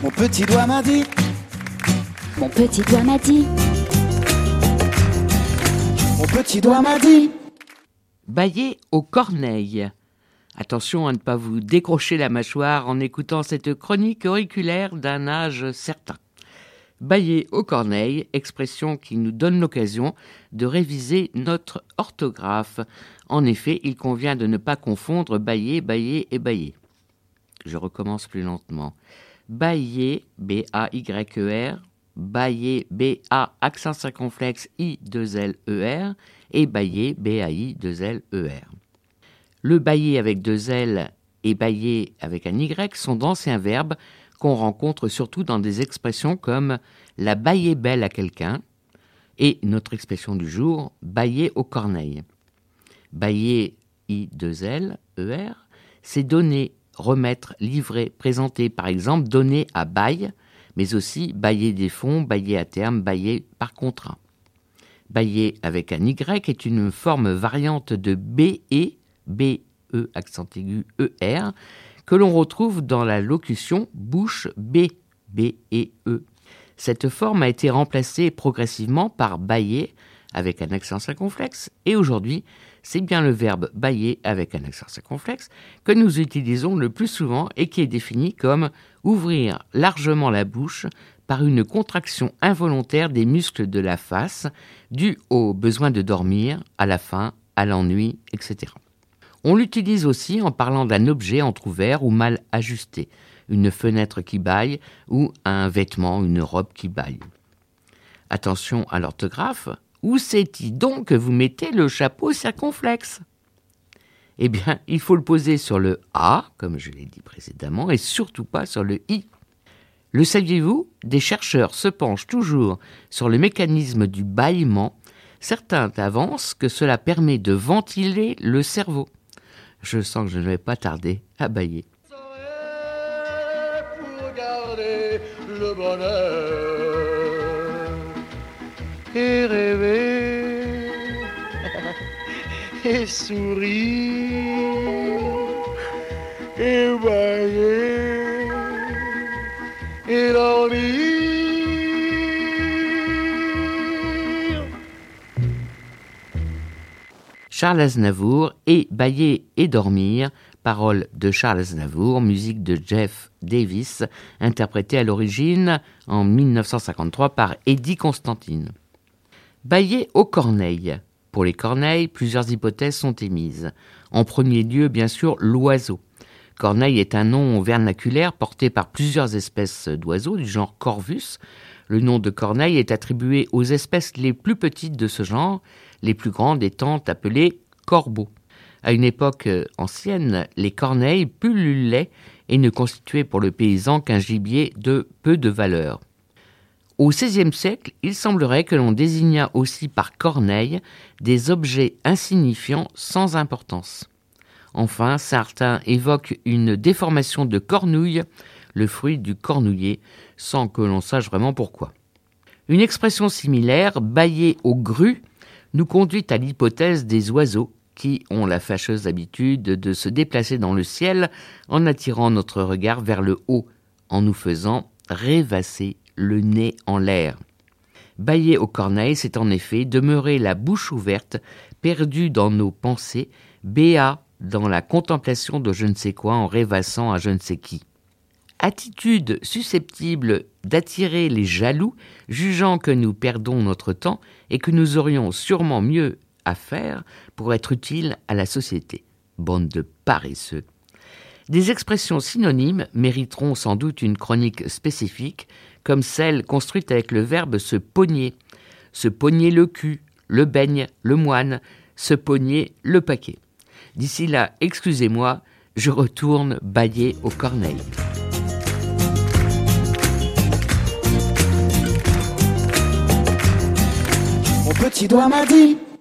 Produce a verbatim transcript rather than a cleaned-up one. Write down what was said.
Mon petit doigt m'a dit. Mon petit doigt m'a dit. Mon petit doigt m'a dit. Bailler aux corneilles. Attention à ne pas vous décrocher la mâchoire en écoutant cette chronique auriculaire d'un âge certain. Bailler aux corneilles, expression qui nous donne l'occasion de réviser notre orthographe. En effet, il convient de ne pas confondre bailler, bailler et bailler. Je recommence plus lentement. Bailler, B A Y E R, bailler, B A accent circonflexe I deux L E R et bailler, B A I deux L E R. Le bailler avec deux L et bailler avec un Y sont d'anciens verbes qu'on rencontre surtout dans des expressions comme la bailler belle à quelqu'un et notre expression du jour, bailler aux corneilles. Bailler I deux L E R, c'est donner, remettre, livrer, présenter, par exemple donner à bail, mais aussi bailler des fonds, bailler à terme, bailler par contrat. Bailler avec un Y est une forme variante de B E, B E accent aigu E R, que l'on retrouve dans la locution bouche B, B E E. Cette forme a été remplacée progressivement par bailler avec un accent circonflexe et aujourd'hui, c'est bien le verbe bailler avec un accent circonflexe que nous utilisons le plus souvent et qui est défini comme ouvrir largement la bouche par une contraction involontaire des muscles de la face due au besoin de dormir, à la faim, à l'ennui, et cetera. On l'utilise aussi en parlant d'un objet entrouvert ou mal ajusté, une fenêtre qui bâille ou un vêtement, une robe qui bâille. Attention à l'orthographe, où c'est-il donc que vous mettez le chapeau circonflexe ? Eh bien, il faut le poser sur le A, comme je l'ai dit précédemment, et surtout pas sur le I. Le saviez-vous ? Des chercheurs se penchent toujours sur le mécanisme du bâillement. Certains avancent que cela permet de ventiler le cerveau. Je sens que je ne vais pas tarder à bâiller. Pour garder le bonheur et rêver et sourire et bailler et dormir. Charles Aznavour et Bailler et dormir, paroles de Charles Aznavour, musique de Jeff Davis, interprétée à l'origine en dix-neuf cent cinquante-trois par Eddie Constantine. Bailler aux corneilles. Pour les corneilles, plusieurs hypothèses sont émises. En premier lieu, bien sûr, l'oiseau. Corneille est un nom vernaculaire porté par plusieurs espèces d'oiseaux du genre Corvus. Le nom de corneille est attribué aux espèces les plus petites de ce genre, les plus grandes étant appelées corbeaux. À une époque ancienne, les corneilles pullulaient et ne constituaient pour le paysan qu'un gibier de peu de valeur. Au seizième siècle, il semblerait que l'on désigna aussi par corneille des objets insignifiants sans importance. Enfin, certains évoquent une déformation de cornouille, le fruit du cornouiller, sans que l'on sache vraiment pourquoi. Une expression similaire, bailler aux grues, nous conduit à l'hypothèse des oiseaux qui ont la fâcheuse habitude de se déplacer dans le ciel en attirant notre regard vers le haut, en nous faisant rêvasser le nez en l'air. Bailler aux corneilles, c'est en effet demeurer la bouche ouverte, perdu dans nos pensées, béat dans la contemplation de je ne sais quoi en rêvassant à je ne sais qui. Attitude susceptible d'attirer les jaloux, jugeant que nous perdons notre temps et que nous aurions sûrement mieux à faire pour être utiles à la société. Bande de paresseux. Des expressions synonymes mériteront sans doute une chronique spécifique, comme celle construite avec le verbe se pogner, se pogner le cul, le beigne, le moine, se pogner le paquet. D'ici là, excusez-moi, je retourne bailler aux corneilles. Mon petit doigt m'a dit.